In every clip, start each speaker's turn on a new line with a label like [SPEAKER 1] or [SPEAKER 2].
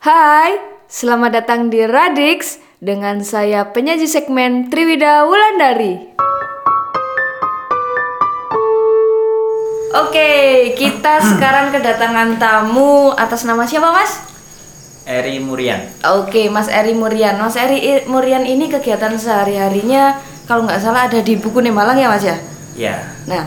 [SPEAKER 1] Hai, selamat datang di Radix dengan saya penyaji segmen Triwida Wulandari. Oke, kita sekarang kedatangan tamu atas nama siapa, Mas?
[SPEAKER 2] Eri Murian.
[SPEAKER 1] Oke, Mas Eri Murian. Mas Eri Murian ini kegiatan sehari-harinya kalau nggak salah ada di Buku Nemalang ya, Mas ya?
[SPEAKER 2] Ya.
[SPEAKER 1] Nah,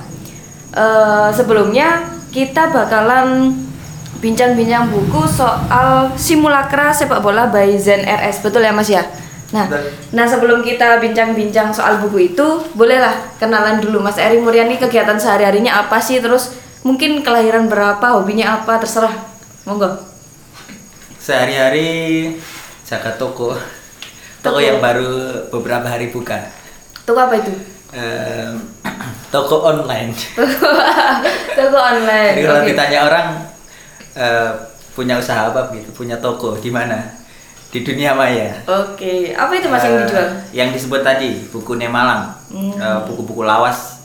[SPEAKER 1] sebelumnya kita bakalan bincang-bincang buku soal simulakra sepak bola by Zen RS, betul ya Mas ya? Nah sebelum kita bincang-bincang soal buku itu, bolehlah kenalan dulu Mas Eri Murian ini kegiatan sehari-harinya apa sih, terus mungkin kelahiran berapa, hobinya apa, terserah, monggo.
[SPEAKER 2] Sehari-hari jaga toko yang baru beberapa hari buka.
[SPEAKER 1] Toko apa itu?
[SPEAKER 2] Toko online.
[SPEAKER 1] Toko online.
[SPEAKER 2] Jadi kalau
[SPEAKER 1] Oke.
[SPEAKER 2] ditanya orang punya usaha apa gitu, punya toko di mana? Di dunia maya.
[SPEAKER 1] Oke, apa itu Mas yang dijual?
[SPEAKER 2] Yang disebut tadi buku Nemalang, buku-buku lawas,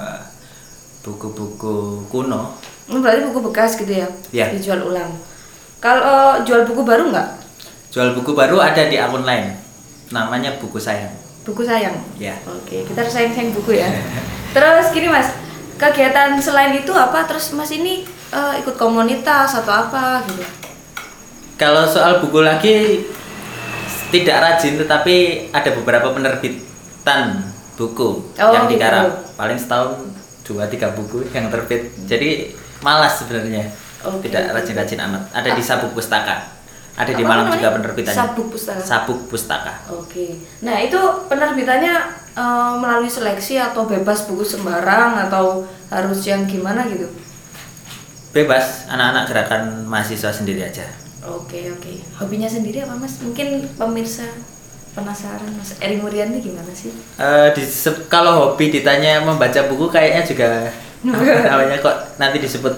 [SPEAKER 2] buku-buku kuno.
[SPEAKER 1] Berarti buku bekas gitu ya?
[SPEAKER 2] Iya.
[SPEAKER 1] Dijual ulang. Kalau jual buku baru nggak?
[SPEAKER 2] Jual buku baru ada di akun lain, namanya Buku Sayang.
[SPEAKER 1] Buku sayang.
[SPEAKER 2] Ya.
[SPEAKER 1] Oke, kita harus sayang-sayang buku ya. Terus gini Mas, kegiatan selain itu apa? Terus Mas ini ikut komunitas atau apa gitu?
[SPEAKER 2] Kalau soal buku lagi tidak rajin, tetapi ada beberapa penerbitan buku yang
[SPEAKER 1] gitu.
[SPEAKER 2] digarap. Paling setahun 2-3 buku yang terbit. Jadi malas sebenarnya.
[SPEAKER 1] Oke,
[SPEAKER 2] Tidak
[SPEAKER 1] oke.
[SPEAKER 2] rajin-rajin amat. Ada di Sabuk Pustaka. Ada di
[SPEAKER 1] Apa
[SPEAKER 2] Malang
[SPEAKER 1] namanya?
[SPEAKER 2] juga penerbitannya.
[SPEAKER 1] Sabuk Pustaka.
[SPEAKER 2] Sabuk Pustaka.
[SPEAKER 1] Oke. Nah, itu penerbitannya melalui seleksi atau bebas buku sembarang atau harus yang gimana gitu?
[SPEAKER 2] Bebas, anak-anak gerakan mahasiswa sendiri aja.
[SPEAKER 1] Oke. Hobinya sendiri apa Mas? Mungkin pemirsa penasaran Mas Eri Murian ini gimana sih?
[SPEAKER 2] Kalau hobi ditanya membaca buku kayaknya juga apa namanya kok nanti disebut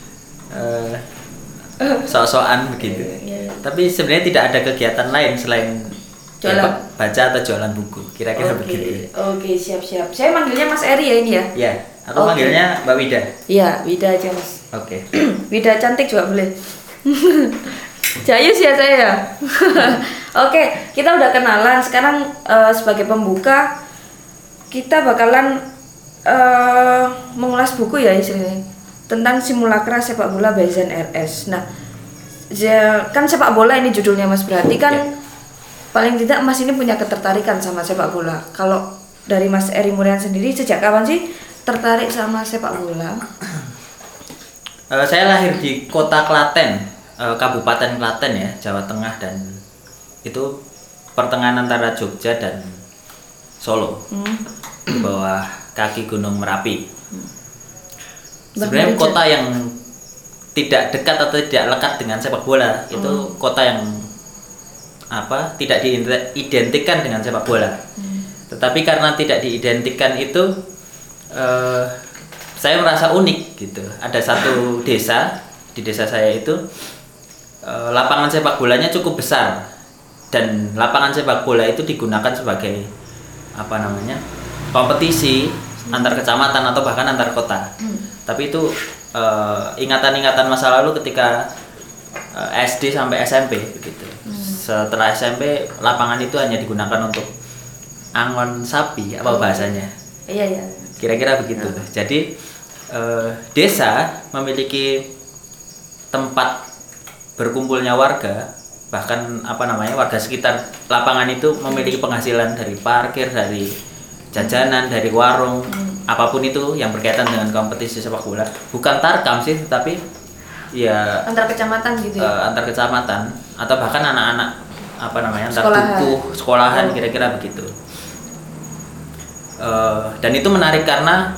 [SPEAKER 2] sok-sokan begitu.
[SPEAKER 1] Iya.
[SPEAKER 2] Tapi sebenarnya tidak ada kegiatan lain selain
[SPEAKER 1] Jualan.
[SPEAKER 2] baca atau jualan buku. Kira-kira begitu.
[SPEAKER 1] Oke, siap. Saya manggilnya Mas Eri ya ini ya?
[SPEAKER 2] Ya, aku
[SPEAKER 1] Oke.
[SPEAKER 2] manggilnya Mbak Wida.
[SPEAKER 1] Iya, Wida aja Mas.
[SPEAKER 2] Oke.
[SPEAKER 1] Wida cantik juga boleh. Jayus ya saya ya. Oke, kita udah kenalan. Sekarang sebagai pembuka kita bakalan mengulas buku ya istilahnya tentang simulakra sepak bola by Zen RS. Nah, kan sepak bola ini judulnya Mas, berarti kan
[SPEAKER 2] Ya.
[SPEAKER 1] paling tidak Mas ini punya ketertarikan sama sepak bola. Kalau dari Mas Eri Murian sendiri sejak kapan sih tertarik sama sepak bola?
[SPEAKER 2] Saya lahir di kota Klaten, Kabupaten Klaten ya, Jawa Tengah, dan itu pertengahan antara Jogja dan Solo, di bawah kaki Gunung Merapi. Sebenarnya
[SPEAKER 1] Bermeja.
[SPEAKER 2] kota yang tidak dekat atau tidak lekat dengan sepak bola itu kota yang tidak diidentikan dengan sepak bola. Tetapi karena tidak diidentikan itu, saya merasa unik gitu. Ada satu desa, di desa saya itu lapangan sepak bolanya cukup besar, dan lapangan sepak bola itu digunakan sebagai kompetisi antar kecamatan atau bahkan antar kota. Tapi itu ingatan-ingatan masa lalu ketika SD sampai SMP begitu. Setelah SMP lapangan itu hanya digunakan untuk angon sapi apa bahasanya.
[SPEAKER 1] Iya.
[SPEAKER 2] Kira-kira begitu. Jadi desa memiliki tempat berkumpulnya warga, bahkan warga sekitar lapangan itu memiliki penghasilan dari parkir, dari jajanan, dari warung, apapun itu yang berkaitan dengan kompetisi sepak bola. Bukan tarkam sih, tetapi ya
[SPEAKER 1] Antar kecamatan gitu ya.
[SPEAKER 2] antar kecamatan atau bahkan anak-anak antar
[SPEAKER 1] Sekolahan.
[SPEAKER 2] dukuh, sekolahan, kira-kira begitu. Dan itu menarik karena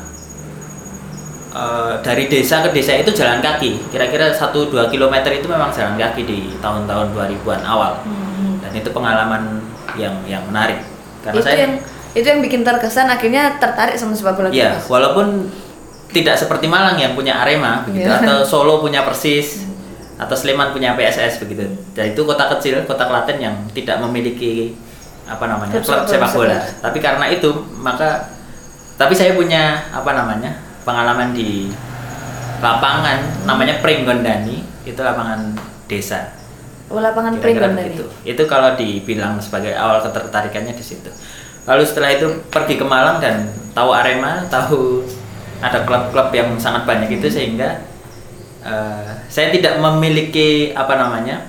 [SPEAKER 2] dari desa ke desa itu jalan kaki, kira-kira 1-2 kilometer itu memang jalan kaki di tahun-tahun 2000-an awal. Dan itu pengalaman yang menarik karena
[SPEAKER 1] Itu yang bikin terkesan akhirnya tertarik sama sepak bola.
[SPEAKER 2] ya,
[SPEAKER 1] gitu.
[SPEAKER 2] walaupun tidak seperti Malang yang punya Arema begitu,
[SPEAKER 1] Iya.
[SPEAKER 2] atau Solo punya Persis, atau Sleman punya PSS begitu. Dan itu kota kecil, kota Klaten yang tidak memiliki klub sepak bola. Tapi karena itu tapi saya punya pengalaman di lapangan namanya Pringgondani, itu lapangan desa.
[SPEAKER 1] lapangan
[SPEAKER 2] Kira-kira
[SPEAKER 1] primbon
[SPEAKER 2] begitu. Itu kalau dibilang sebagai awal ketertarikannya di situ. Lalu setelah itu pergi ke Malang dan tahu Arema, tahu ada klub-klub yang sangat banyak itu, sehingga saya tidak memiliki apa namanya,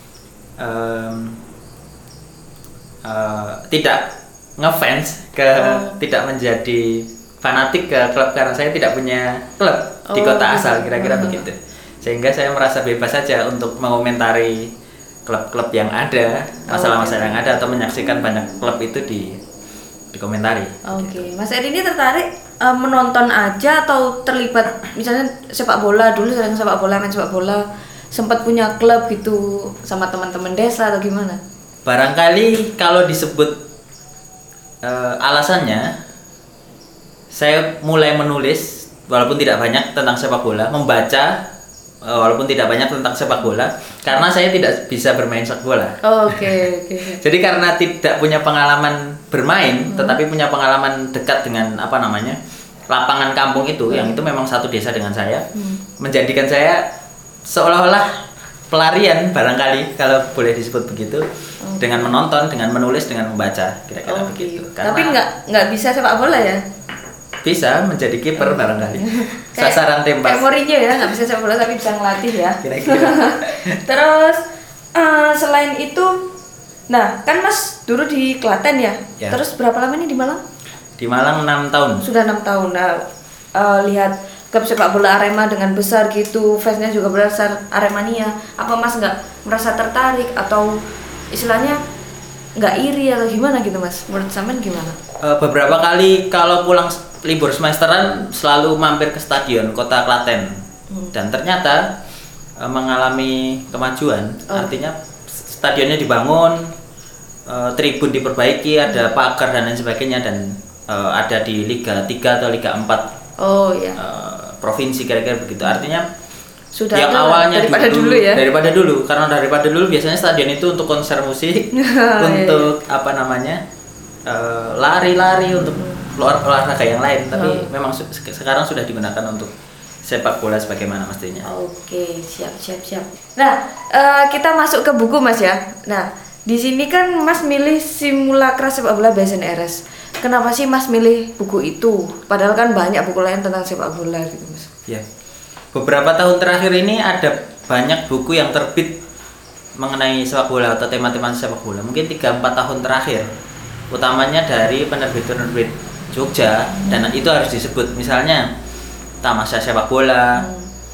[SPEAKER 2] tidak ngefans ke, tidak menjadi fanatik ke klub karena saya tidak punya klub di kota asal, kira-kira begitu. Sehingga saya merasa bebas saja untuk mengomentari klub-klub yang ada, masalah-masalah yang ada, atau menyaksikan banyak klub itu dikomentari.
[SPEAKER 1] Oke, Mas Edi ini tertarik menonton aja atau terlibat misalnya sepak bola, dulu sering sepak bola, main sepak bola, sempat punya klub gitu sama teman-teman desa atau gimana?
[SPEAKER 2] Barangkali kalau disebut alasannya, saya mulai menulis walaupun tidak banyak tentang sepak bola, membaca walaupun tidak banyak tentang sepak bola, karena saya tidak bisa bermain sepak bola.
[SPEAKER 1] Oke.
[SPEAKER 2] Jadi karena tidak punya pengalaman bermain, tetapi punya pengalaman dekat dengan apa namanya, lapangan kampung itu, yang itu memang satu desa dengan saya, menjadikan saya seolah-olah pelarian barangkali kalau boleh disebut begitu, dengan menonton, dengan menulis, dengan membaca, kira-kira begitu.
[SPEAKER 1] Tapi nggak bisa sepak bola ya?
[SPEAKER 2] Bisa menjadi kiper barangkali. Sasaran tembak.
[SPEAKER 1] Kayak Mourinho ya, nggak bisa sepak bola tapi bisa ngelatih ya.
[SPEAKER 2] Kira-kira.
[SPEAKER 1] Terus selain itu, nah kan Mas dulu di Klaten ya?
[SPEAKER 2] Ya.
[SPEAKER 1] Terus berapa lama nih di Malang?
[SPEAKER 2] Di Malang 6 tahun.
[SPEAKER 1] Sudah 6 tahun. Nah, lihat klub sepak bola Arema dengan besar gitu, fansnya juga besar, Aremania. Apa Mas nggak merasa tertarik atau istilahnya nggak iri atau gimana gitu Mas? Menurut sampean gimana?
[SPEAKER 2] Beberapa kali kalau pulang libur semesteran selalu mampir ke stadion Kota Klaten, dan ternyata mengalami kemajuan. Artinya stadionnya dibangun, tribun diperbaiki, ada pagar dan lain sebagainya, dan ada di Liga 3 atau Liga 4 provinsi, kira-kira begitu. Artinya
[SPEAKER 1] sudah
[SPEAKER 2] yang awalnya
[SPEAKER 1] daripada dulu ya.
[SPEAKER 2] Karena daripada dulu biasanya stadion itu untuk konser musik, untuk apa namanya, lari-lari, untuk olahraga yang lain, tapi memang sekarang sudah digunakan untuk sepak bola sebagaimana mestinya.
[SPEAKER 1] Oke, siap. Nah, kita masuk ke buku Mas ya. Nah, di sini kan Mas milih Simulakra Sepak Bola by ZNRS. Kenapa sih Mas milih buku itu? Padahal kan banyak buku lain tentang sepak bola gitu Mas.
[SPEAKER 2] Ya, beberapa tahun terakhir ini ada banyak buku yang terbit mengenai sepak bola atau tema-tema sepak bola. Mungkin 3-4 tahun terakhir, utamanya dari penerbit Jogja, dan itu harus disebut, misalnya Tamasya Sepak Bola,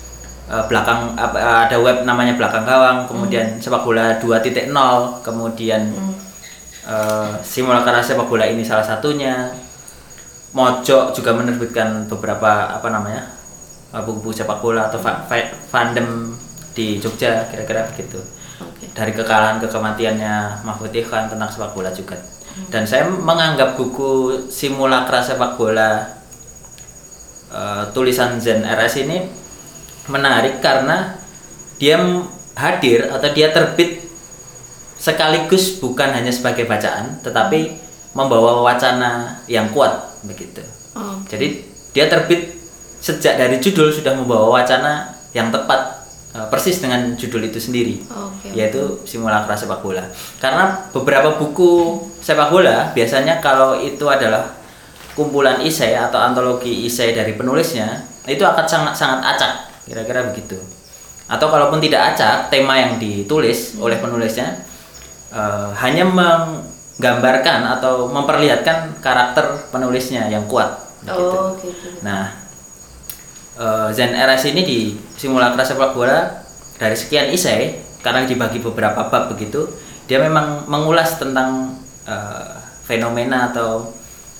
[SPEAKER 2] ada web namanya Belakang Gawang, kemudian Sepak Bola 2.0, kemudian Simulakra Sepak Bola ini salah satunya. Mojok juga menerbitkan beberapa apa namanya, buku-buku sepak bola atau fandom di Jogja, kira-kira begitu. Dari kekalahan ke kematiannya Mahfud Ikhan tentang sepak bola juga. Dan saya menganggap buku Simulakra Sepak Bola tulisan ZNRS ini menarik karena dia hadir atau dia terbit sekaligus bukan hanya sebagai bacaan, tetapi membawa wacana yang kuat begitu. Jadi dia terbit sejak dari judul sudah membawa wacana yang tepat, persis dengan judul itu sendiri, yaitu Simulakra Sepak Bola. Karena beberapa buku sepak bola biasanya kalau itu adalah kumpulan isai atau antologi isai dari penulisnya, itu akan sangat acak, kira-kira begitu. Atau kalaupun tidak acak, tema yang ditulis oleh penulisnya hanya menggambarkan atau memperlihatkan karakter penulisnya yang kuat begitu. Nah, ZNRS ini di Simulakra Sepak Bola dari sekian isai, karena dibagi beberapa bab begitu, dia memang mengulas tentang fenomena atau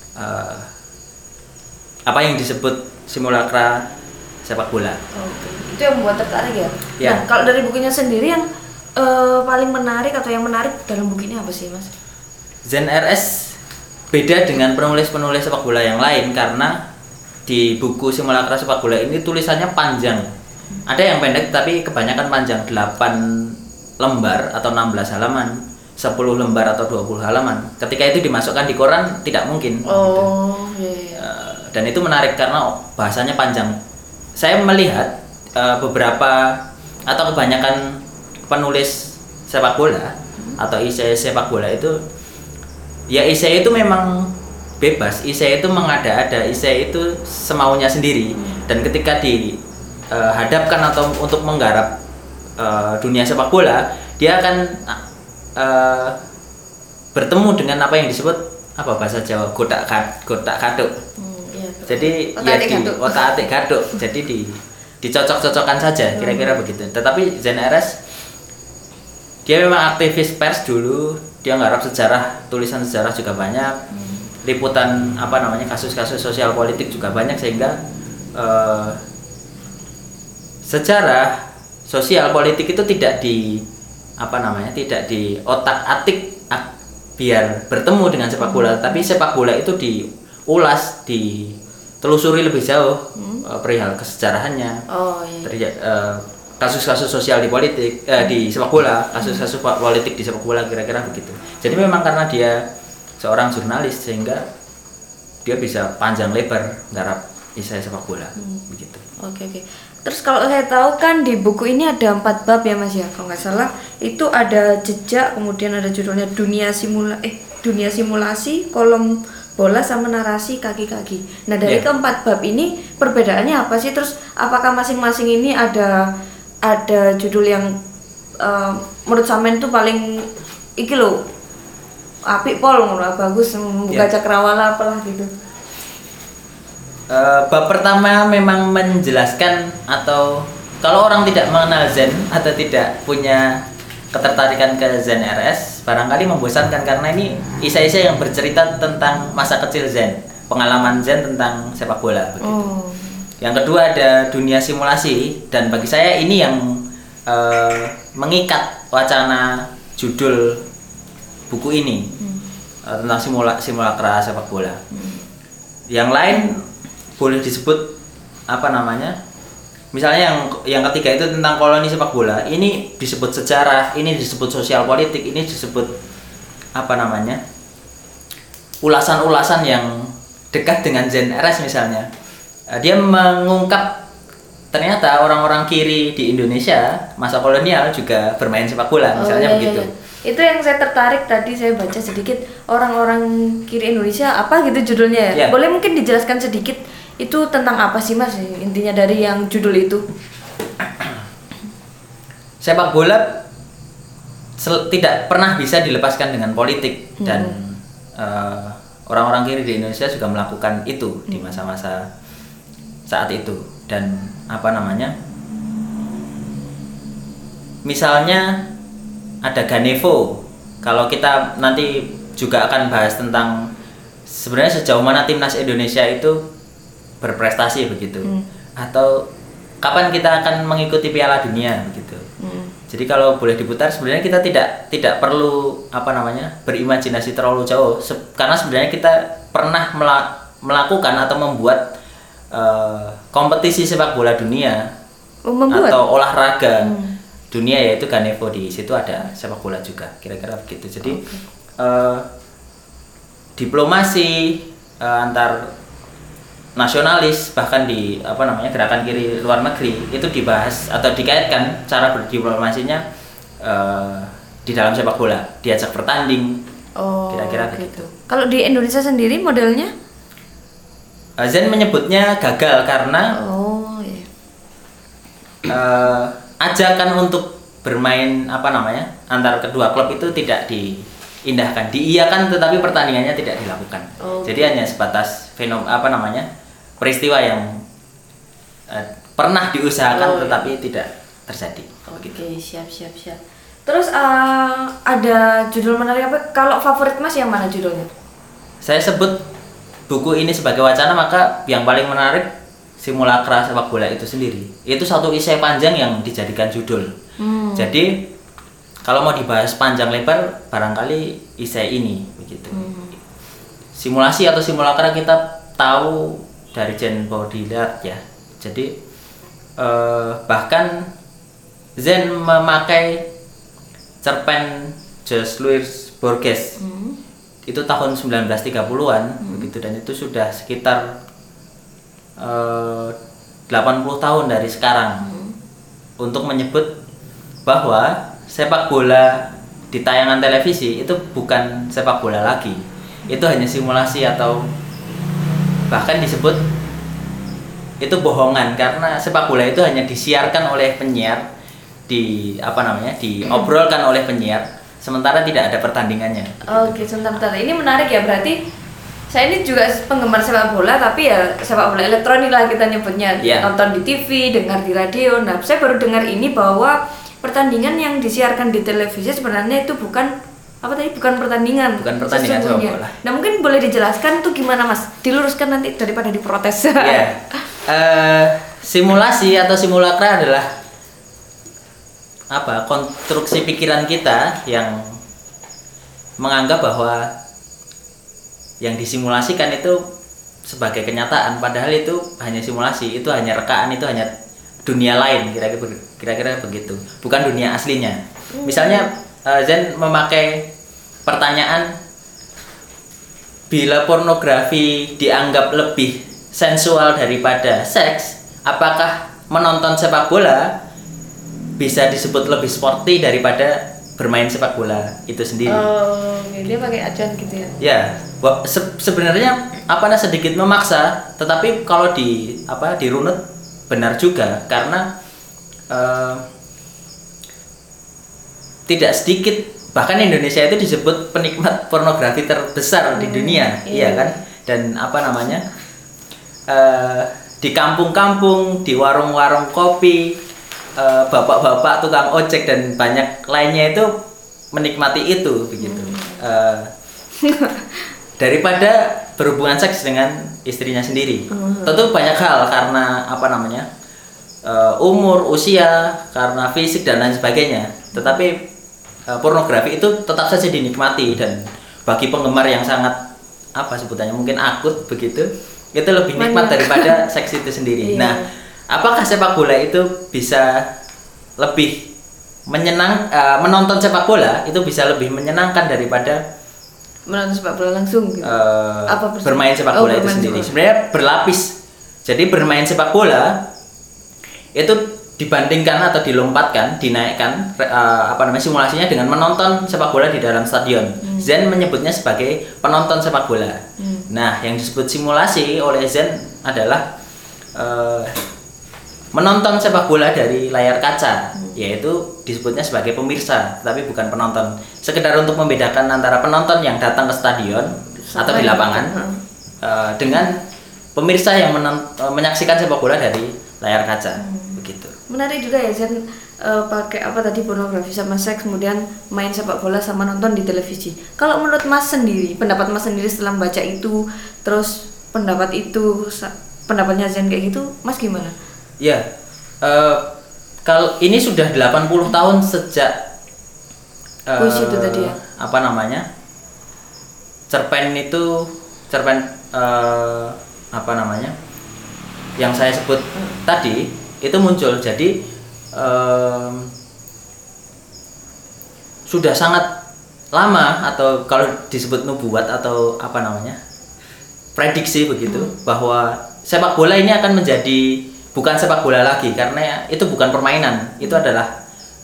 [SPEAKER 2] apa yang disebut simulakra sepak bola.
[SPEAKER 1] Itu yang membuat tertarik ya?
[SPEAKER 2] Ya.
[SPEAKER 1] Nah, kalau dari bukunya sendiri yang paling menarik atau yang menarik dalam buku ini apa sih Mas?
[SPEAKER 2] ZNRS beda dengan penulis-penulis sepak bola yang lain karena di buku Simulakra Sepak Bola ini tulisannya panjang. Ada yang pendek tapi kebanyakan panjang, 8 lembar atau 16 halaman, 10 lembar atau 20 halaman. Ketika itu dimasukkan di koran tidak mungkin. Dan itu menarik karena bahasanya panjang. Saya melihat beberapa atau kebanyakan penulis sepak bola atau IC sepak bola itu ya IC itu memang bebas, IC itu mengada-ada, IC itu semaunya sendiri dan ketika dihadapkan atau untuk menggarap dunia sepak bola, dia akan bertemu dengan apa yang disebut apa bahasa Jawa gotak kaduk.
[SPEAKER 1] Iya,
[SPEAKER 2] Jadi otak-atik gaduk. Jadi dicocok-cocokkan saja kira-kira begitu. Tetapi Zen RS dia memang aktivis pers dulu, dia nggarap sejarah, tulisan sejarah juga banyak. Liputan kasus-kasus sosial politik juga banyak sehingga sejarah sosial politik itu tidak tidak di otak-atik biar bertemu dengan sepak bola, tapi sepak bola itu diulas, ditelusuri lebih jauh perihal kesejarahannya. Kasus-kasus sosial di politik di sepak bola, kasus-kasus politik di sepak bola kira-kira begitu. Jadi memang karena dia seorang jurnalis sehingga dia bisa panjang lebar nggarap isu sepak bola begitu.
[SPEAKER 1] Oke. Terus kalau saya tahu kan di buku ini ada 4 bab ya Mas ya, kalau nggak salah itu ada jejak, kemudian ada judulnya dunia simulasi, kolom bola sama narasi kaki-kaki. Nah dari keempat bab ini perbedaannya apa sih? Terus apakah masing-masing ini ada judul yang menurut Samen tuh paling iki loh apik pol ngono bagus membuka cakrawala apalah gitu.
[SPEAKER 2] Bab pertama memang menjelaskan atau kalau orang tidak mengenal Zen atau tidak punya ketertarikan ke Zen RS barangkali membosankan karena ini isai-isai yang bercerita tentang masa kecil Zen, pengalaman Zen tentang sepak bola begitu. Yang kedua ada dunia simulasi dan bagi saya ini yang mengikat wacana judul buku ini tentang simulakra sepak bola. Yang lain boleh disebut misalnya yang ketiga itu tentang koloni sepak bola, ini disebut sejarah, ini disebut sosial politik, ini disebut ulasan-ulasan yang dekat dengan Zen RS misalnya. Dia mengungkap ternyata orang-orang kiri di Indonesia masa kolonial juga bermain sepak bola misalnya begitu.
[SPEAKER 1] Itu yang saya tertarik tadi, saya baca sedikit orang-orang kiri Indonesia apa gitu judulnya ya. Boleh mungkin dijelaskan sedikit itu tentang apa sih Mas intinya dari yang judul itu?
[SPEAKER 2] Sepak bola tidak pernah bisa dilepaskan dengan politik dan orang-orang kiri di Indonesia juga melakukan itu di masa-masa saat itu dan misalnya ada Ganevo. Kalau kita nanti juga akan bahas tentang sebenarnya sejauh mana timnas Indonesia itu berprestasi begitu, atau kapan kita akan mengikuti Piala Dunia begitu. Jadi kalau boleh diputar sebenarnya kita tidak perlu berimajinasi terlalu jauh karena sebenarnya kita pernah melakukan atau membuat kompetisi sepak bola dunia atau olahraga dunia yaitu Ganevo, di situ ada sepak bola juga kira-kira begitu. Jadi diplomasi antar nasionalis bahkan di gerakan kiri luar negeri itu dibahas atau dikaitkan cara berdiplomasinya di dalam sepak bola, diajak bertanding kira-kira begitu.
[SPEAKER 1] Kalau di Indonesia sendiri modelnya
[SPEAKER 2] Zen menyebutnya gagal karena ajakan untuk bermain antar kedua klub itu tidak diindahkan, diiyakan tetapi pertandingannya tidak dilakukan. Jadi hanya sebatas peristiwa yang pernah diusahakan tetapi tidak terjadi.
[SPEAKER 1] Siap. Terus ada judul menarik apa? Kalau favorit Mas yang mana judulnya?
[SPEAKER 2] Saya sebut buku ini sebagai wacana, maka yang paling menarik simulakra sepak bola itu sendiri. Itu satu isai panjang yang dijadikan judul. Jadi kalau mau dibahas panjang lebar barangkali isai ini begitu. Simulasi atau simulakra kita tahu dari Jean Baudrillard ya. Jadi bahkan Zen memakai cerpen Louis Borges itu tahun 1930-an begitu, dan itu sudah sekitar 80 tahun dari sekarang untuk menyebut bahwa sepak bola di tayangan televisi itu bukan sepak bola lagi. Itu hanya simulasi atau bahkan disebut itu bohongan, karena sepak bola itu hanya disiarkan oleh penyiar, diobrolkan oleh penyiar, sementara tidak ada pertandingannya.
[SPEAKER 1] Oke, sebentar. Ini menarik ya, berarti saya ini juga penggemar sepak bola, tapi ya sepak bola elektronik lah kita nyebutnya.
[SPEAKER 2] Yeah.
[SPEAKER 1] Nonton di TV, dengar di radio. Nah, saya baru dengar ini bahwa pertandingan yang disiarkan di televisi sebenarnya itu bukan pertandingan.
[SPEAKER 2] Bukan pertandingan sepak bola.
[SPEAKER 1] Nah, mungkin boleh dijelaskan tuh gimana, Mas? Diluruskan nanti daripada diprotes.
[SPEAKER 2] Ya, simulasi atau simulakra adalah konstruksi pikiran kita yang menganggap bahwa yang disimulasikan itu sebagai kenyataan, padahal itu hanya simulasi, itu hanya rekaan, itu hanya dunia lain, kira-kira begitu, bukan dunia aslinya. Misalnya Zen memakai pertanyaan, bila pornografi dianggap lebih sensual daripada seks, apakah menonton sepak bola bisa disebut lebih sporty daripada bermain sepak bola itu sendiri?
[SPEAKER 1] Oh, dia pakai acuan gitu ya?
[SPEAKER 2] Ya, sebenarnya sedikit memaksa, tetapi kalau dirunut benar juga, karena tidak sedikit, bahkan Indonesia itu disebut penikmat pornografi terbesar di dunia, iya kan? Dan di kampung-kampung, di warung-warung kopi, bapak-bapak tukang ojek dan banyak lainnya itu menikmati itu begitu. Daripada berhubungan seks dengan istrinya sendiri. Tentu banyak hal, karena umur, usia, karena fisik dan lain sebagainya. Tetapi pornografi itu tetap saja dinikmati, dan bagi penggemar yang sangat sebutannya mungkin akut begitu, itu lebih nikmat daripada seks itu sendiri. Nah, apakah sepak bola itu bisa lebih menonton sepak bola itu bisa lebih menyenangkan daripada
[SPEAKER 1] menonton sepak bola langsung gitu?
[SPEAKER 2] Bermain sepak bola itu sendiri? Sebenarnya berlapis. Jadi bermain sepak bola itu dibandingkan atau dinaikkan simulasinya dengan menonton sepak bola di dalam stadion. Zen menyebutnya sebagai penonton sepak bola. Nah, yang disebut simulasi oleh Zen adalah menonton sepak bola dari layar kaca, yaitu disebutnya sebagai pemirsa, tapi bukan penonton. Sekedar untuk membedakan antara penonton yang datang ke stadion atau di lapangan dengan pemirsa yang menyaksikan sepak bola dari layar kaca, begitu.
[SPEAKER 1] Menarik juga ya Zen, pakai pornografi sama seks, kemudian main sepak bola sama nonton di televisi. Kalau menurut Mas sendiri, pendapat Mas sendiri setelah membaca itu, terus pendapatnya Zen kayak gitu, Mas gimana?
[SPEAKER 2] Ya, kalau ini sudah 80 tahun sejak
[SPEAKER 1] puisi itu tadi ya?
[SPEAKER 2] Cerpen yang saya sebut tadi itu muncul. Jadi sudah sangat lama, atau kalau disebut nubuat atau prediksi begitu, bahwa sepak bola ini akan menjadi bukan sepak bola lagi, karena itu bukan permainan, itu adalah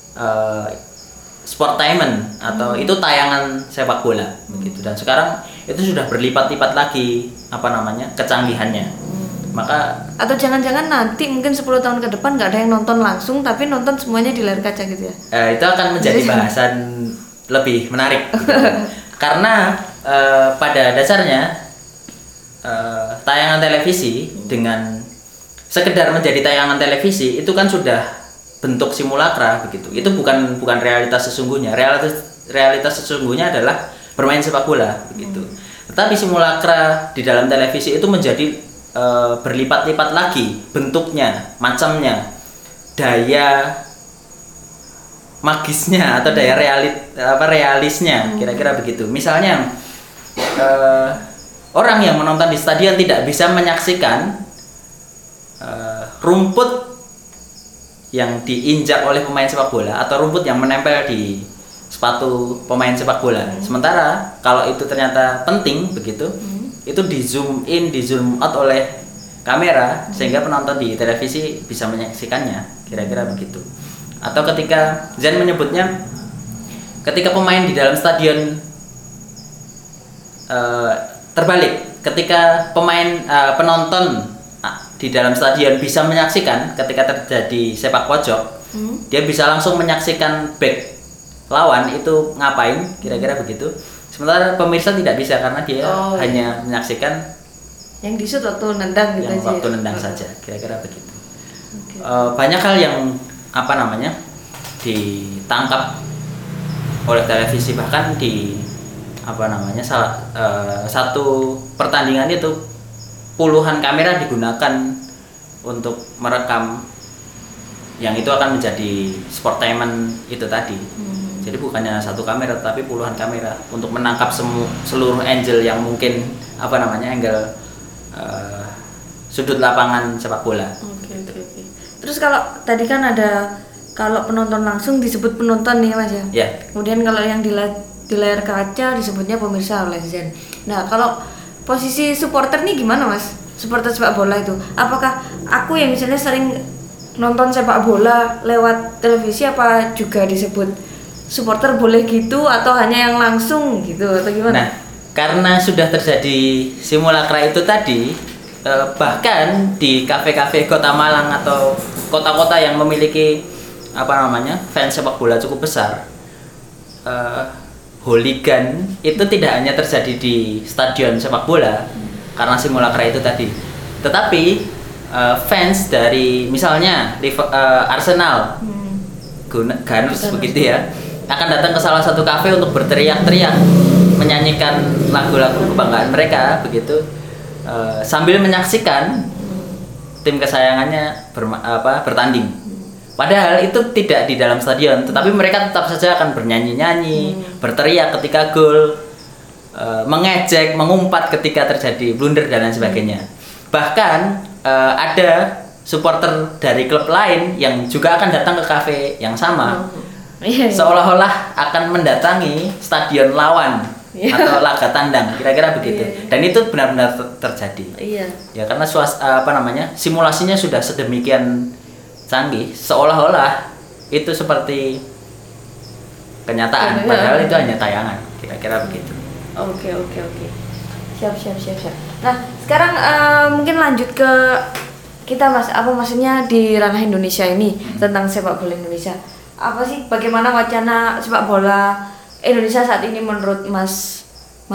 [SPEAKER 2] sportainment atau itu tayangan sepak bola begitu. Dan sekarang itu sudah berlipat-lipat lagi kecanggihannya. Maka
[SPEAKER 1] atau jangan-jangan nanti mungkin 10 tahun ke depan nggak ada yang nonton langsung, tapi nonton semuanya di layar kaca gitu ya?
[SPEAKER 2] Itu akan menjadi bahasan lebih menarik gitu. Karena pada dasarnya tayangan televisi dengan sekedar menjadi tayangan televisi itu kan sudah bentuk simulakra begitu. Itu bukan realitas sesungguhnya. Realitas sesungguhnya adalah bermain sepak bola begitu. Tetapi simulakra di dalam televisi itu menjadi berlipat-lipat lagi bentuknya, macamnya, daya magisnya atau daya realisnya, kira-kira begitu. Misalnya orang yang menonton di stadion tidak bisa menyaksikan rumput yang diinjak oleh pemain sepak bola atau rumput yang menempel di sepatu pemain sepak bola. Sementara kalau itu ternyata penting begitu, itu di zoom in, di zoom out oleh kamera sehingga penonton di televisi bisa menyaksikannya, kira-kira begitu. Atau ketika Zen menyebutnya ketika pemain di dalam stadion terbalik, ketika penonton di dalam stadion bisa menyaksikan ketika terjadi sepak pojok, dia bisa langsung menyaksikan back lawan itu ngapain, kira-kira begitu. Sementara pemirsa tidak bisa karena dia hanya menyaksikan
[SPEAKER 1] yang disut waktu nendang gitu
[SPEAKER 2] yang
[SPEAKER 1] aja.
[SPEAKER 2] waktu nendang saja, kira-kira begitu. Banyak hal yang ditangkap oleh televisi, bahkan di satu pertandingan itu puluhan kamera digunakan untuk merekam yang itu akan menjadi sportainment itu tadi. Jadi bukannya satu kamera tapi puluhan kamera untuk menangkap seluruh angle yang mungkin angle sudut lapangan sepak bola.
[SPEAKER 1] Oke. Terus kalau tadi kan ada kalau penonton langsung disebut penonton nih Mas ya.
[SPEAKER 2] Yeah.
[SPEAKER 1] Kemudian kalau yang di layar kaca disebutnya pemirsa oleh Zen. Nah, kalau posisi supporter nih gimana Mas? Supporter sepak bola itu. Apakah aku yang misalnya sering nonton sepak bola lewat televisi apa juga disebut supporter boleh gitu atau hanya yang langsung gitu atau gimana?
[SPEAKER 2] Nah, karena sudah terjadi simulakra itu tadi, bahkan di kafe-kafe Kota Malang atau kota-kota yang memiliki fans sepak bola cukup besar, hooligan itu tidak hanya terjadi di stadion sepak bola karena simulakra itu tadi, tetapi fans dari misalnya Arsenal, Gunners begitu ya, akan datang ke salah satu kafe untuk berteriak-teriak menyanyikan lagu-lagu kebanggaan mereka begitu, sambil menyaksikan tim kesayangannya bertanding. Padahal itu tidak di dalam stadion, tetapi mereka tetap saja akan bernyanyi-nyanyi, berteriak ketika gol, mengejek, mengumpat ketika terjadi blunder dan lain sebagainya. Bahkan ada supporter dari klub lain yang juga akan datang ke kafe yang sama, seolah-olah akan mendatangi stadion lawan atau laga tandang, kira-kira begitu. Dan itu benar-benar terjadi. Ya karena simulasinya sudah sedemikian canggih, seolah-olah itu seperti kenyataan, padahal itu hanya tayangan, kira-kira begitu.
[SPEAKER 1] Oke. Siap. Nah, sekarang mungkin lanjut ke kita Mas, maksudnya di ranah Indonesia ini tentang sepak bola Indonesia. Apa sih bagaimana wacana sepak bola Indonesia saat ini menurut Mas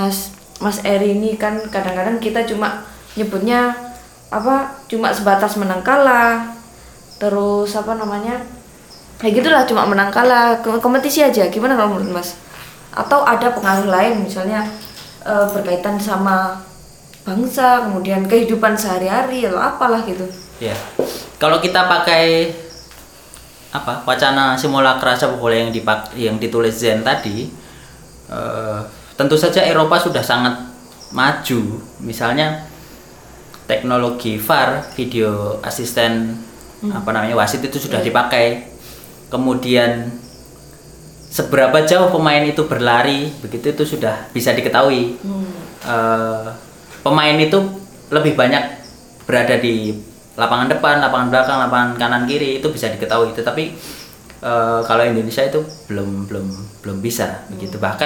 [SPEAKER 1] Eri ini? Kan kadang-kadang kita cuma nyebutnya cuma sebatas menang kalah. Terus kayak gitulah, cuma menang kalah, kompetisi aja. Gimana kalau menurut Mas? Atau ada pengaruh lain misalnya berkaitan sama bangsa, kemudian kehidupan sehari-hari atau apalah gitu?
[SPEAKER 2] Ya, kalau kita pakai wacana simulakra sepak bola yang ditulis Zen tadi, tentu saja Eropa sudah sangat maju. Misalnya teknologi VAR, video asisten wasit itu sudah dipakai. Kemudian seberapa jauh pemain itu berlari begitu itu sudah bisa diketahui. Pemain itu lebih banyak berada di lapangan depan, lapangan belakang, lapangan kanan kiri itu bisa diketahui. Tetapi kalau Indonesia itu belum bisa begitu. Bahkan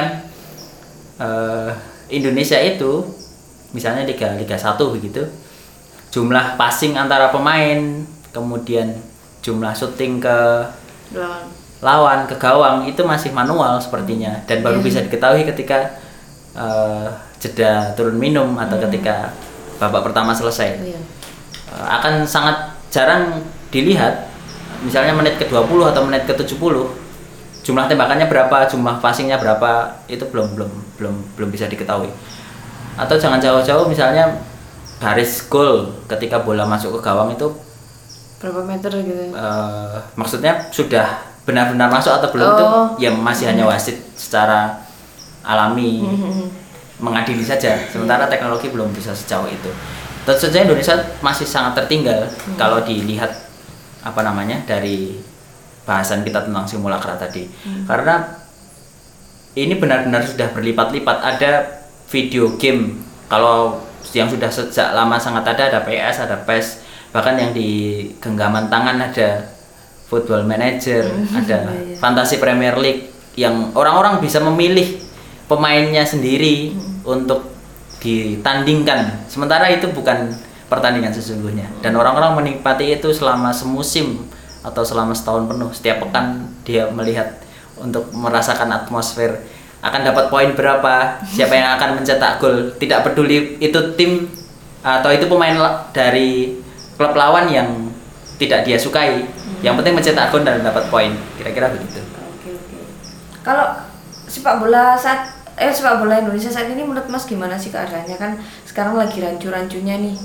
[SPEAKER 2] Indonesia itu misalnya Liga 1 begitu, jumlah passing antara pemain, kemudian jumlah syuting ke lawan ke gawang itu masih manual sepertinya, dan baru bisa diketahui ketika jeda turun minum atau ketika babak pertama selesai. Akan sangat jarang dilihat misalnya menit ke-20 atau menit ke-70 jumlah tembakannya berapa, jumlah passingnya berapa, itu belum bisa diketahui. Atau jangan jauh-jauh misalnya garis gol ketika bola masuk ke gawang itu
[SPEAKER 1] berapa meter gitu?
[SPEAKER 2] Maksudnya sudah benar-benar masuk atau belum itu ya masih hanya wasit secara alami mengadili saja. Sementara teknologi belum bisa sejauh itu. Tentu saja Indonesia masih sangat tertinggal kalau dilihat dari bahasan kita tentang simulakra tadi. Karena ini benar-benar sudah berlipat-lipat. Ada video game kalau yang sudah sejak lama sangat ada PS, ada PES. Bahkan yang di genggaman tangan ada Football Manager, ada
[SPEAKER 1] Iya.
[SPEAKER 2] Fantasy Premier League yang orang-orang bisa memilih pemainnya sendiri untuk ditandingkan. Sementara itu bukan pertandingan sesungguhnya dan orang-orang menikmati itu selama semusim atau selama setahun penuh. Setiap pekan dia melihat untuk merasakan atmosfer, akan dapat poin berapa, siapa yang akan mencetak gol, tidak peduli itu tim atau itu pemain dari klub lawan yang tidak dia sukai, yang penting mencetak gol dan dapat poin, kira-kira begitu.
[SPEAKER 1] Oke. Kalau sepak bola Indonesia saat ini menurut Mas gimana sih keadaannya? Kan sekarang lagi rancur-rancurnya nih,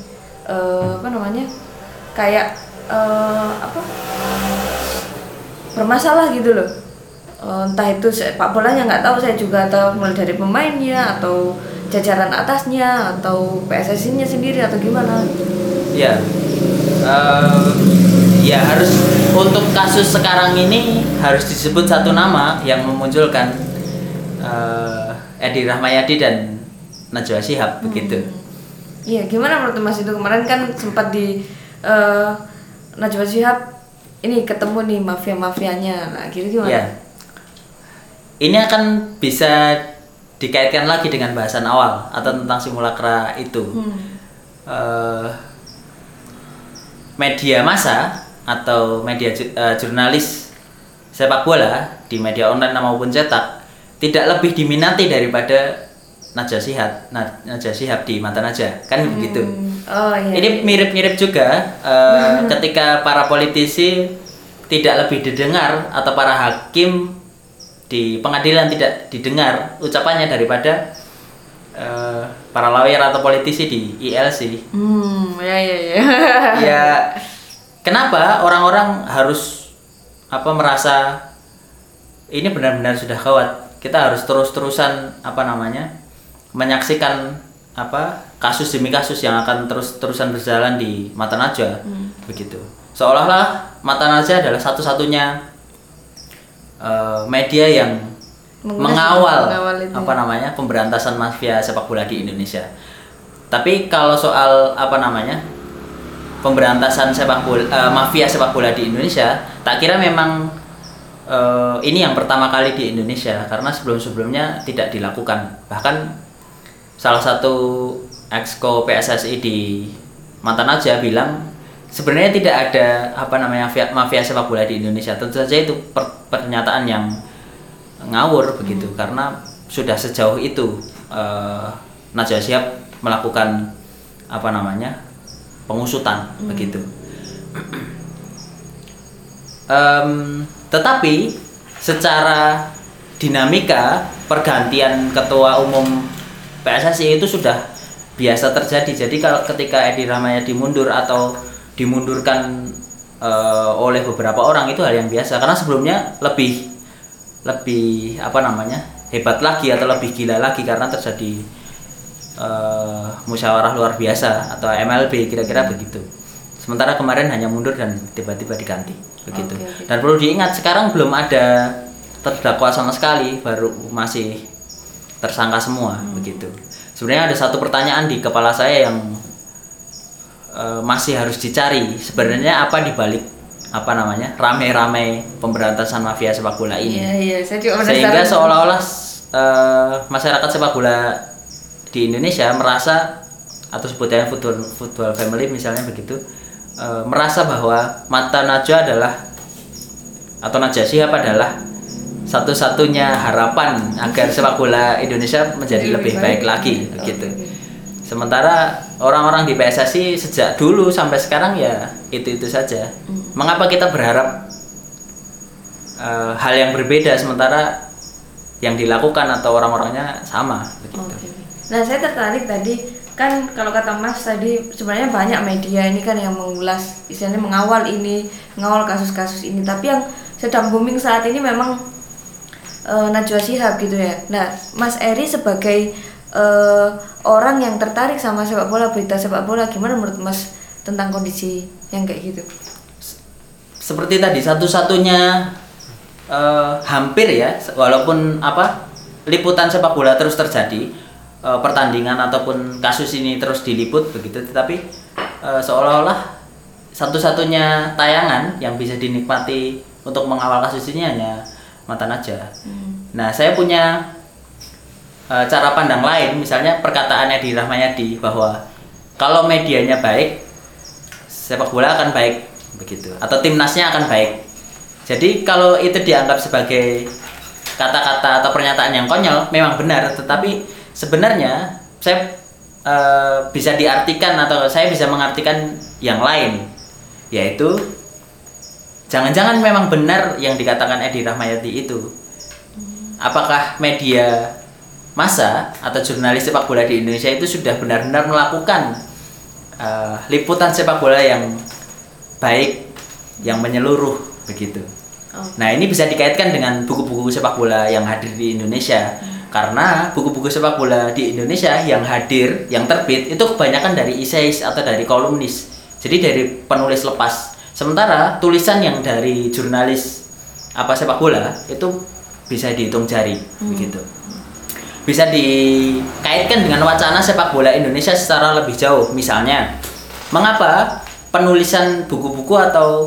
[SPEAKER 1] kayak bermasalah gitu loh. Entah itu sepak bolanya nggak tahu saya juga, atau mulai dari pemainnya atau jajaran atasnya atau PSSI-nya sendiri atau gimana?
[SPEAKER 2] Ya, ya harus untuk kasus sekarang ini harus disebut satu nama yang memunculkan Edi Rahmayadi dan Najwa Shihab begitu.
[SPEAKER 1] Iya, gimana menurut Mas itu kemarin kan sempat di Najwa Shihab ini ketemu nih mafia-mafianya, nah gitu gimana?
[SPEAKER 2] Ya, ini akan bisa dikaitkan lagi dengan bahasan awal atau tentang simulakra itu. Media massa atau media jurnalis sepak bola di media online maupun cetak tidak lebih diminati daripada Najwa Shihab di Mata Najwa, kan begitu.
[SPEAKER 1] Oh, iya.
[SPEAKER 2] Ini mirip-mirip juga ketika para politisi tidak lebih didengar atau para hakim di pengadilan tidak didengar ucapannya daripada para lawyer atau politisi di ILC.
[SPEAKER 1] Ya.
[SPEAKER 2] Ya, kenapa orang-orang harus merasa ini benar-benar sudah gawat? Kita harus terus-terusan menyaksikan kasus demi kasus yang akan terus-terusan berjalan di Mata Najwa begitu. Seolah-olah Mata Najwa adalah satu-satunya media yang mengawal pemberantasan mafia sepak bola di Indonesia. Tapi kalau soal pemberantasan mafia sepak bola di Indonesia, tak kira memang ini yang pertama kali di Indonesia, karena sebelum-sebelumnya tidak dilakukan. Bahkan salah satu exco PSSI di Mata Najwa bilang sebenarnya tidak ada mafia sepak bola di Indonesia. Tentu saja itu pernyataan yang ngawur begitu, karena sudah sejauh itu Najwa Shihab melakukan pengusutan begitu. Tetapi secara dinamika pergantian ketua umum PSSI itu sudah biasa terjadi. Jadi kalau ketika Edi Rahmayadi mundur atau dimundurkan oleh beberapa orang, itu hal yang biasa, karena sebelumnya lebih hebat lagi atau lebih gila lagi karena terjadi musyawarah luar biasa atau MLB, kira-kira begitu. Sementara kemarin hanya mundur dan tiba-tiba diganti begitu.
[SPEAKER 1] Okay.
[SPEAKER 2] Dan perlu diingat sekarang belum ada terdakwa sama sekali, baru masih tersangka semua begitu. Sebenarnya ada satu pertanyaan di kepala saya yang masih harus dicari, sebenarnya apa dibalik rame-rame pemberantasan mafia sepak bola ini.
[SPEAKER 1] Iya, saya juga
[SPEAKER 2] sehingga seolah-olah masyarakat sepak bola di Indonesia merasa, atau sebutnya football family misalnya begitu, merasa bahwa Mata Najwa atau Najwa Shihab adalah satu-satunya harapan agar sepak bola Indonesia menjadi lebih baik lagi begitu. Sementara orang-orang di PSSI sejak dulu sampai sekarang ya itu saja. Mengapa kita berharap hal yang berbeda sementara yang dilakukan atau orang-orangnya sama begitu.
[SPEAKER 1] Nah, saya tertarik tadi kan, kalau kata Mas tadi sebenarnya banyak media ini kan yang mengulas, istilahnya mengawal kasus-kasus ini, tapi yang sedang booming saat ini memang Najwa Shihab gitu ya. Nah, Mas Eri sebagai orang yang tertarik sama sepak bola, berita sepak bola, gimana menurut Mas tentang kondisi yang kayak gitu?
[SPEAKER 2] Seperti tadi, satu-satunya hampir ya, walaupun liputan sepak bola terus terjadi, pertandingan ataupun kasus ini terus diliput begitu, tetapi seolah-olah satu-satunya tayangan yang bisa dinikmati untuk mengawal kasus ini hanya mantan aja. Nah, saya punya cara pandang lain, misalnya perkataannya di Rahmayadi bahwa kalau medianya baik, sepak bola akan baik begitu, atau timnasnya akan baik. Jadi kalau itu dianggap sebagai kata-kata atau pernyataan yang konyol, memang benar, tetapi sebenarnya saya bisa diartikan atau saya bisa mengartikan yang lain, yaitu jangan-jangan memang benar yang dikatakan Edi Rahmayadi itu. Apakah media massa atau jurnalis sepak bola di Indonesia itu sudah benar-benar melakukan liputan sepak bola yang baik, yang menyeluruh begitu. Nah, ini bisa dikaitkan dengan buku-buku sepak bola yang hadir di Indonesia. Karena buku-buku sepak bola di Indonesia yang hadir, yang terbit itu kebanyakan dari esais atau dari kolumnis. Jadi dari penulis lepas. Sementara tulisan yang dari jurnalis sepak bola itu bisa dihitung jari begitu. Bisa dikaitkan dengan wacana sepak bola Indonesia secara lebih jauh. Misalnya, mengapa penulisan buku-buku atau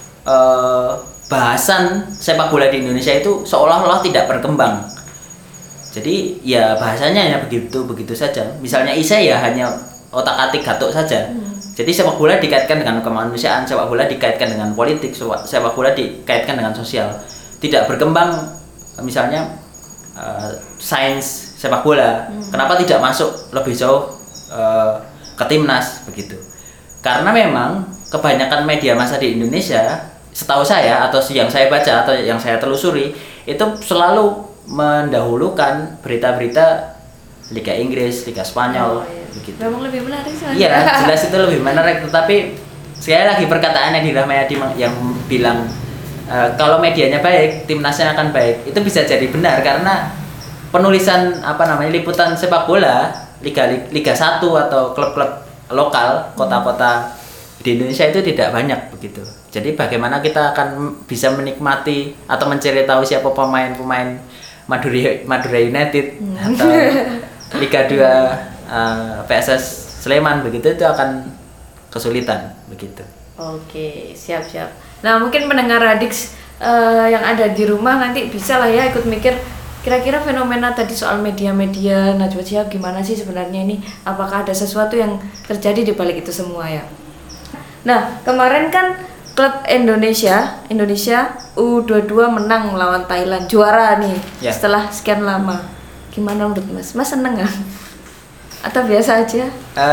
[SPEAKER 2] bahasan sepak bola di Indonesia itu seolah-olah tidak berkembang. Jadi ya bahasanya hanya begitu saja. Misalnya isai ya hanya otak-atik gatuk saja. Jadi sepak bola dikaitkan dengan kemanusiaan, sepak bola dikaitkan dengan politik, sepak bola dikaitkan dengan sosial. Tidak berkembang misalnya sains sepak bola. Kenapa tidak masuk lebih jauh ke timnas begitu? Karena memang kebanyakan media massa di Indonesia, setahu saya atau yang saya baca atau yang saya telusuri, itu selalu mendahulukan berita-berita Liga Inggris, Liga Spanyol begitu.
[SPEAKER 1] Memang lebih menarik soalnya.
[SPEAKER 2] Iya, jelas itu lebih menarik, tetapi sekali lagi perkataannya di Rahmayadi yang bilang kalau medianya baik, timnasnya akan baik. Itu bisa jadi benar karena penulisan liputan sepak bola Liga 1 atau klub-klub lokal, kota-kota di Indonesia itu tidak banyak begitu. Jadi bagaimana kita akan bisa menikmati atau mencari tahu siapa pemain-pemain Madura United atau Liga 2 PSS Sleman begitu, itu akan kesulitan begitu.
[SPEAKER 1] Oke, siap. Nah, mungkin pendengar Radix yang ada di rumah nanti bisa lah ya ikut mikir kira-kira fenomena tadi soal media-media Najwa Shihab gimana sih sebenarnya ini? Apakah ada sesuatu yang terjadi di balik itu semua ya? Nah, kemarin kan klub Indonesia U22 menang melawan Thailand, juara nih setelah sekian lama. Gimana menurut Mas? Mas seneng nggak? Atau biasa aja?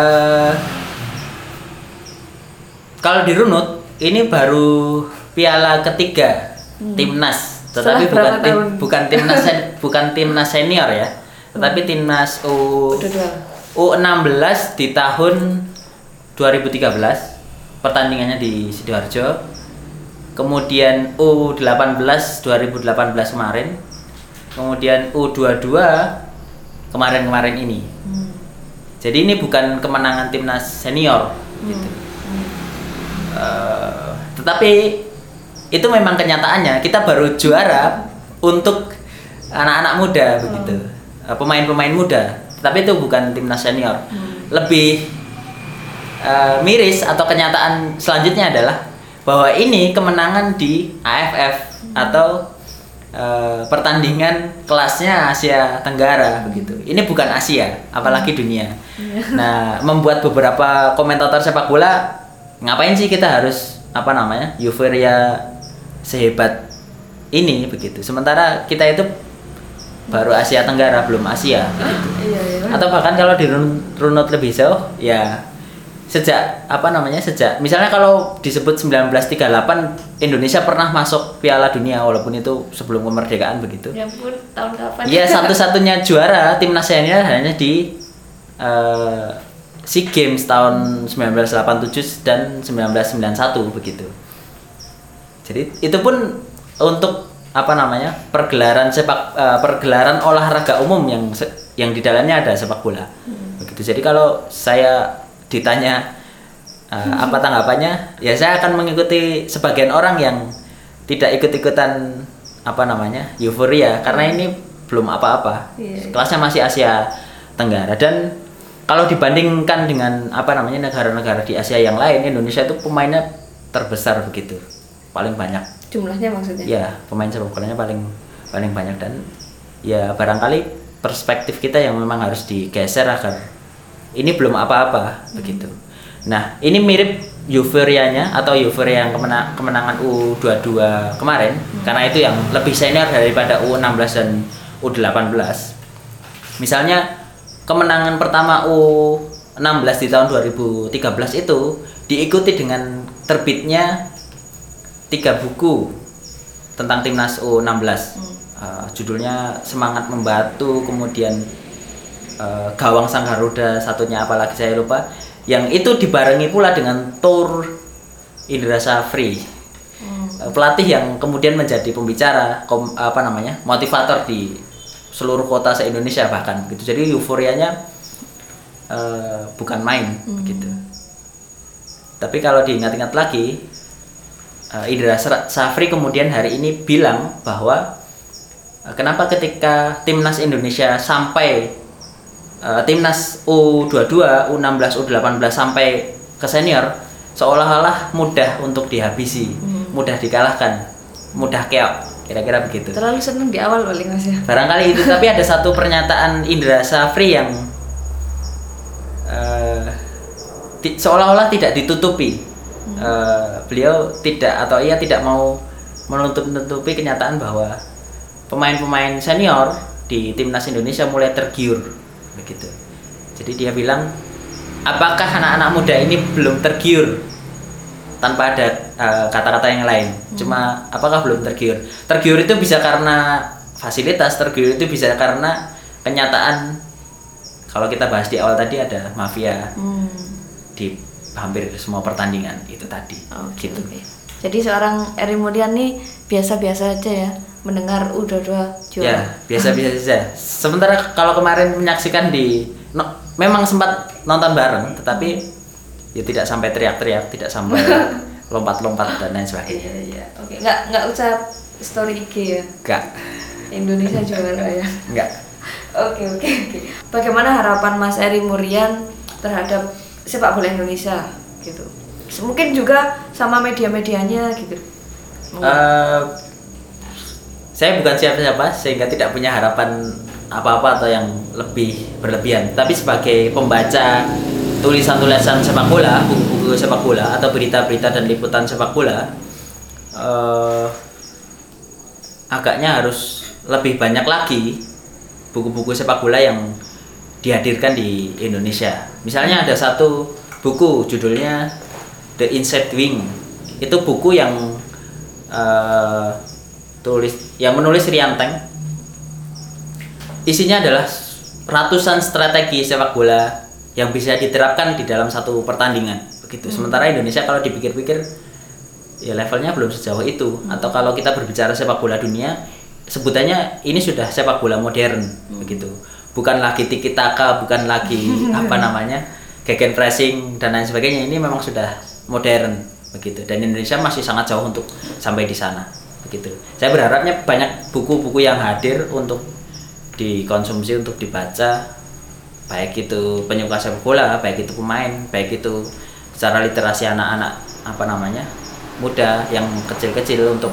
[SPEAKER 2] Kalau dirunut, ini baru piala ketiga timnas, tetapi bukan timnas senior ya, tetapi timnas U16 di tahun 2013. Pertandingannya di Sidoarjo, kemudian U18 2018 kemarin, kemudian U22 kemarin ini. Jadi ini bukan kemenangan timnas senior gitu. Tetapi itu memang kenyataannya, kita baru juara untuk anak-anak muda begitu, pemain-pemain muda, tapi itu bukan timnas senior. Lebih miris atau kenyataan selanjutnya adalah bahwa ini kemenangan di AFF atau pertandingan kelasnya Asia Tenggara begitu. Ini bukan Asia, apalagi dunia. Nah, membuat beberapa komentator sepak bola, ngapain sih kita harus euforia sehebat ini begitu. Sementara kita itu baru Asia Tenggara, belum Asia begitu. Atau bahkan kalau dirunut lebih jauh ya sejak misalnya kalau disebut 1938 Indonesia pernah masuk Piala Dunia walaupun itu sebelum kemerdekaan begitu.
[SPEAKER 1] Ya ampun, tahun kapan?
[SPEAKER 2] Iya, satu-satunya juara timnas senior hanya di SEA Games tahun 1987 dan 1991 begitu. Jadi itu pun untuk pergelaran olahraga umum yang di dalamnya ada sepak bola. Begitu. Jadi kalau saya ditanya apa tanggapannya, ya saya akan mengikuti sebagian orang yang tidak ikut-ikutan euforia karena ini belum apa-apa. Kelasnya masih Asia Tenggara, dan kalau dibandingkan dengan negara-negara di Asia yang lain, Indonesia itu pemainnya terbesar begitu, paling banyak.
[SPEAKER 1] Jumlahnya maksudnya?
[SPEAKER 2] Ya, pemain sepak bolanya paling banyak, dan ya barangkali perspektif kita yang memang harus digeser agar ini belum apa-apa begitu. Nah, ini mirip euforianya atau euforia yang kemenangan U22 kemarin, karena itu yang lebih senior daripada U16 dan U18. Misalnya kemenangan pertama U16 di tahun 2013 itu diikuti dengan terbitnya 3 buku tentang timnas U16. Judulnya Semangat Membatu, kemudian Gawang Sang Garuda, satunya apalagi saya lupa. Yang itu dibarengi pula dengan tour Indra Safri, pelatih yang kemudian menjadi pembicara motivator di seluruh kota se-Indonesia bahkan gitu. Jadi euforianya bukan main begitu. Tapi kalau diingat-ingat lagi, Indra Safri kemudian hari ini bilang bahwa kenapa ketika timnas Indonesia sampai timnas U22, U16, U18 sampai ke senior seolah-olah mudah untuk dihabisi, mudah dikalahkan, mudah keok, kira-kira begitu.
[SPEAKER 1] Terlalu seneng di awal paling Mas ya.
[SPEAKER 2] Barangkali itu, tapi ada satu pernyataan Indra Safri yang seolah-olah tidak ditutupi. Beliau tidak mau menutupi kenyataan bahwa pemain-pemain senior di timnas Indonesia mulai tergiur begitu. Jadi dia bilang, apakah anak-anak muda ini belum tergiur tanpa ada kata-kata yang lain? Cuma apakah belum tergiur? Tergiur itu bisa karena fasilitas, tergiur itu bisa karena kenyataan. Kalau kita bahas di awal tadi ada mafia di hampir semua pertandingan itu tadi. Gitu.
[SPEAKER 1] Jadi seorang Eri Murian nih biasa-biasa aja ya mendengar U22 juara.
[SPEAKER 2] Ya, biasa-biasa saja. Sementara kalau kemarin menyaksikan memang sempat nonton bareng, tetapi ya tidak sampai teriak-teriak, tidak sampai lompat-lompat dan lain sebagainya.
[SPEAKER 1] Iya. Oke, nggak usah story IG ya.
[SPEAKER 2] Enggak.
[SPEAKER 1] Indonesia juara ya.
[SPEAKER 2] Enggak.
[SPEAKER 1] Oke. Bagaimana harapan Mas Eri Murian terhadap sepak bola Indonesia gitu? Mungkin juga sama media-medianya gitu.
[SPEAKER 2] Saya bukan siapa-siapa sehingga tidak punya harapan apa-apa atau yang lebih berlebihan. Tapi sebagai pembaca tulisan-tulisan sepak bola, buku-buku sepak bola atau berita-berita dan liputan sepak bola, agaknya harus lebih banyak lagi buku-buku sepak bola yang dihadirkan di Indonesia. Misalnya ada satu buku judulnya The Inside Wing. Itu buku yang menulis Rianteng. Isinya adalah ratusan strategi sepak bola yang bisa diterapkan di dalam satu pertandingan begitu. Sementara Indonesia kalau dipikir-pikir ya levelnya belum sejauh itu. Atau kalau kita berbicara sepak bola dunia, sebutannya ini sudah sepak bola modern begitu. Bukan lagi tiki taka, bukan lagi gegen pressing dan lain sebagainya. Ini memang sudah modern begitu. Dan Indonesia masih sangat jauh untuk sampai di sana. Begitu. Saya berharapnya banyak buku-buku yang hadir untuk dikonsumsi, untuk dibaca, baik itu penyuka sepak bola, baik itu pemain, baik itu secara literasi anak-anak muda yang kecil-kecil untuk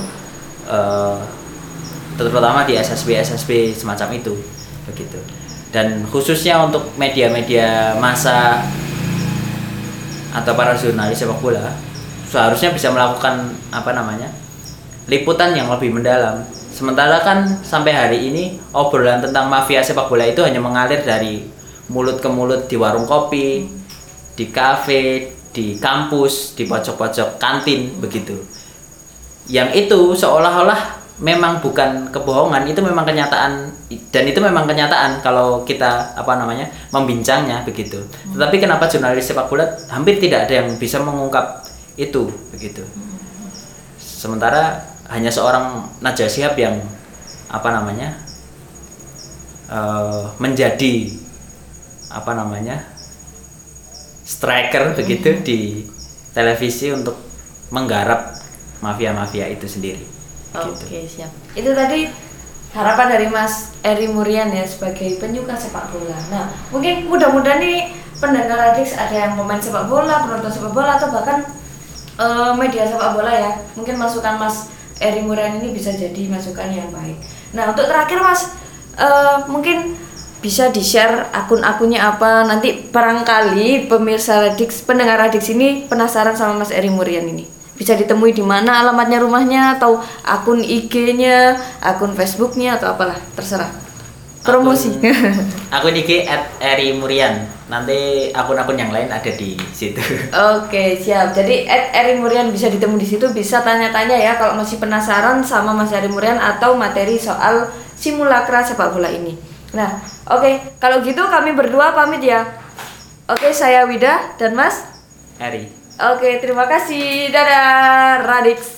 [SPEAKER 2] terutama di SSB semacam itu begitu. Dan khususnya untuk media-media massa atau para jurnalis sepak bola seharusnya bisa melakukan liputan yang lebih mendalam. Sementara kan sampai hari ini obrolan tentang mafia sepak bola itu hanya mengalir dari mulut ke mulut di warung kopi, di kafe, di kampus, di pojok-pojok kantin begitu. Yang itu seolah-olah memang bukan kebohongan, itu memang kenyataan, dan itu memang kenyataan kalau kita membincangnya begitu. Tetapi kenapa jurnalis sepak bola hampir tidak ada yang bisa mengungkap itu begitu. Sementara hanya seorang Najwa Shihab yang menjadi striker begitu di televisi untuk menggarap mafia-mafia itu sendiri.
[SPEAKER 1] Oke, siap. Itu tadi harapan dari Mas Eri Murian ya sebagai penyuka sepak bola. Nah, mungkin mudah-mudahan nih pendengar Adix ada yang pemain sepak bola, penonton sepak bola, atau bahkan media sepak bola ya. Mungkin masukan Mas Eri Murian ini bisa jadi masukan yang baik. Nah untuk terakhir Mas, mungkin bisa di-share akun-akunnya apa, nanti barangkali pemirsa Radix, pendengar Radix ini penasaran sama Mas Eri Murian ini. Bisa ditemui di mana alamatnya, rumahnya, atau akun IG-nya, akun Facebook-nya, atau apalah, terserah. Promosi.
[SPEAKER 2] Akun IG @erimurian. Nanti akun-akun yang lain ada di situ.
[SPEAKER 1] Oke, siap. Jadi Eri Murian bisa ditemu di situ, bisa tanya-tanya ya kalau masih penasaran sama Mas Eri Murian atau materi soal simulakra sepak bola ini. Nah, oke, kalau gitu kami berdua pamit ya. Oke, saya Wida dan Mas
[SPEAKER 2] Eri.
[SPEAKER 1] Oke, terima kasih. Dadah, Radix.